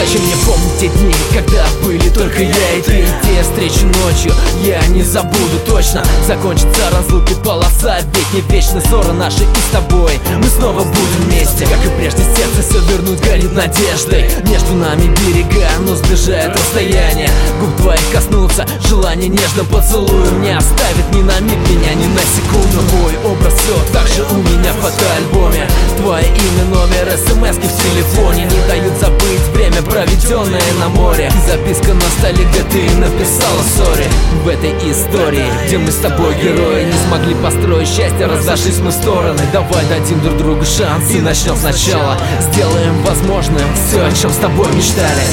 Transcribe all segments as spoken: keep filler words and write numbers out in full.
Зачем мне помнить те дни, когда были только я и ты? Те встречи ночью я не забуду точно. Закончится разлуки полоса, ведь не вечны ссоры наши и с тобой мы снова будем вместе. Как и прежде, сердце все вернуть горит надеждой. Между нами берега, но сближает расстояние. Губ твоих коснуться, желание нежно поцелуем не оставит ни на миг меня, ни на секунду. Твой образ все так же у меня в фотоальбоме. Твое имя, номер, смс-ки в телефоне не дают забыть время, проведенное на море. И записка на столе, где ты написала сори. В этой истории, где мы с тобой герои, не смогли построить счастье, разошлись мы в стороны. Давай дадим друг другу шанс и начнем сначала. Сделаем возможным все, о чем с тобой мечтали.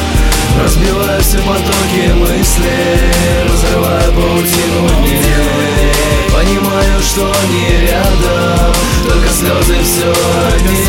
Разбиваю все потоки мыслей, разрываю паутину дней. Понимаю, что они рядом, только слезы все одни.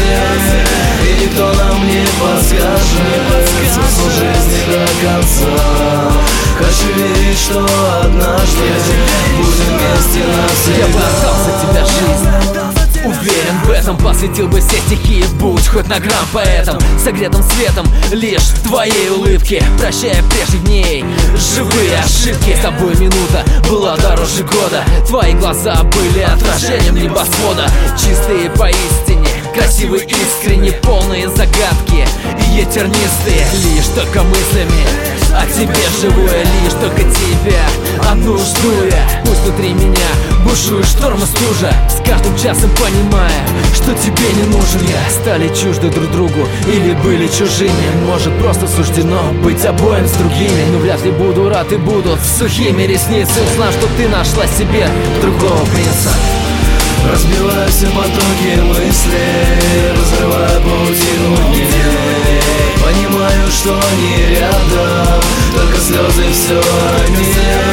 И никто нам не подскажет смысл жизни до конца. Хочу верить, что однажды будем вместе навсегда. Я бы отдал за тебя жизнь, уверен в этом, посвятил бы все стихи, будь хоть на грамм поэтом, согретым светом лишь твоей улыбки, прощая прежних дней живые ошибки. С тобой минута была дороже года, твои глаза были отражением небосвода. Чистые поистине, красивые, искренне, полные загадки и тернистые. Лишь только мыслями о тебе живое, лишь только тебя одну жду я. Пусть внутри меня бушует шторм и стужа, с каждым часом понимая, что тебе не нужен я. Стали чужды друг другу или были чужими, может просто суждено быть обоим с другими. Но вряд ли буду рад и будут сухими ресницы, узнав, что ты нашла себе другого принца. Разбиваю все потоки мыслей, разрываю паутину дней. Понимаю, что они рядом, только слезы все одни.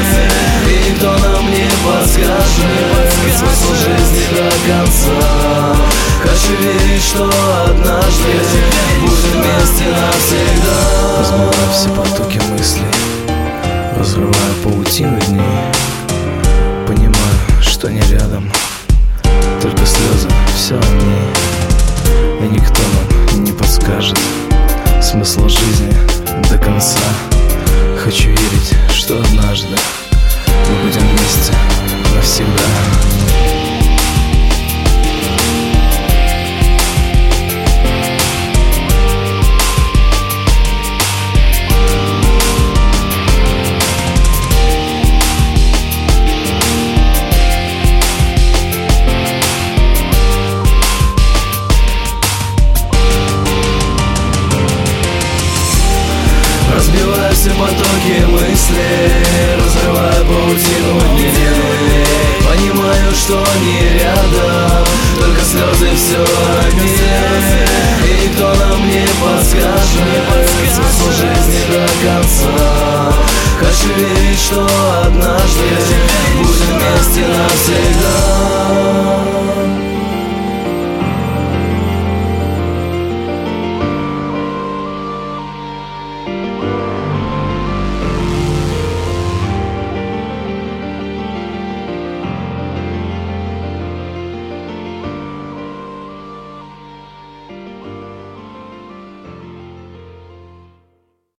И никто нам не подскажет смысл жизни до конца. Хочу верить, что однажды будем вместе навсегда. Разбиваю все потоки мыслей, разрываю паутину дней. Понимаю, что не рядом, только слезы все одни. И никто нам не подскажет смысл жизни до конца. Хочу верить, что однажды мы будем вместе навсегда. Разбиваю все потоки мыслей, разрываю паутину дней. Понимаю, что они рядом, только слезы все одни.